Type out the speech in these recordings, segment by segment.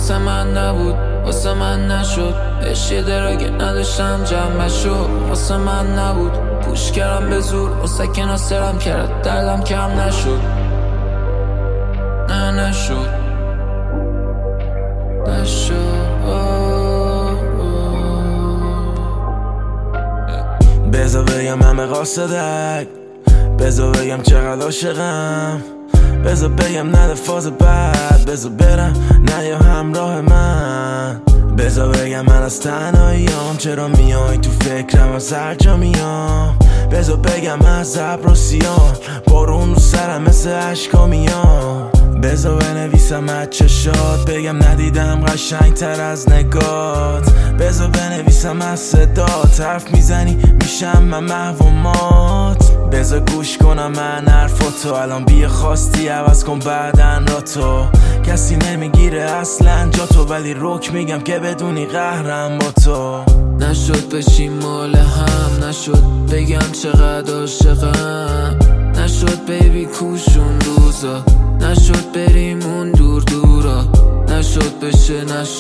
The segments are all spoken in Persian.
واسه من نبود، واسه من نشد. عشق درگه نداشتم جمع شد، واسه من نبود. پوش کردم به زور، واسه که ناصرم کرد دردم کم نشد. نه نشد بذار بگم همه قاصدک، بذار بگم چقدر عاشقم، بذار بگم نده فاز بد، بذار برم نه یا همراه من، بذار بگم من از تنهاییام چرا میای تو فکرم از هر جا میام، بذار بگم از ابر و سیاه بارون رو سرم مثل عشقا میام، بذار بنویسم از چشات بگم ندیدم قشنگ تر از نگات، بذار بنویسم از صدات حرف میزنی میشم من محو و مات، بذار گوش کنم من حرفاتو الان بیا خواستی عوض کن بعدن را تو، کسی نمیگیره اصلا جا تو ولی رک میگم که بدونی قهرم با تو. نشد بشیم مال هم، نشد بگم چقدر عاشقم، نشد بیبی کوشون روزا، نشد بریم اون دور دورا، نشد بشه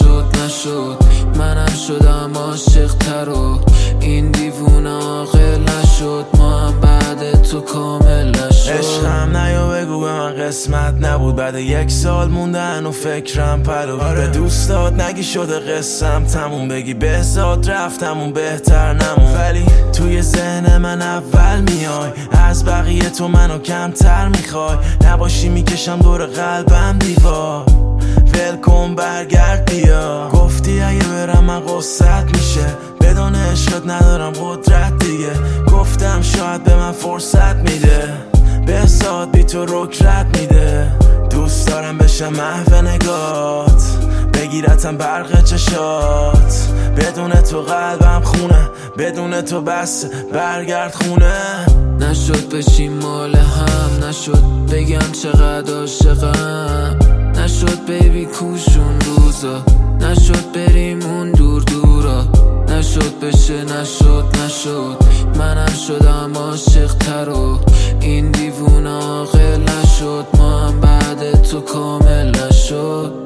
نشد منم شدم عاشق تر و این دیوونه عاقل نشد، ما هم بعد تو کامل نشد. عشقم نیا بگو به من قسمت نبود، بعد 1 سال موندن و فکرم پلو به دوستات نگی شده قسم تموم، بگی بهزاد رفتمون بهتر نمون، ولی توی ذهن من اول میای، از بقیه تو منو کمتر میخوای، نباشی میکشم دور قلبم دیوار، ول کن برگرد بیا، گفتی اگه برم من قصت میشه، بدون عشقت ندارم قدرت دیگه، گفتم شاید به من فرصت میده، بهزاد بی تو رک میده، دوست دارم بشم محو نگات، بگیرتم برق چشات، بدون تو قلبم خونه، بدون تو بس برگرد خونه. نشد بشیم مال هم، نشد بگم چقدر عاشقم، نشد بیبی کوشون روزا، نشد بریم اون دور دورا، نشد بشه نشد منم شدم عاشق تر و این دیوونه عاقل نشد، ما هم بعد تو کامل نشد.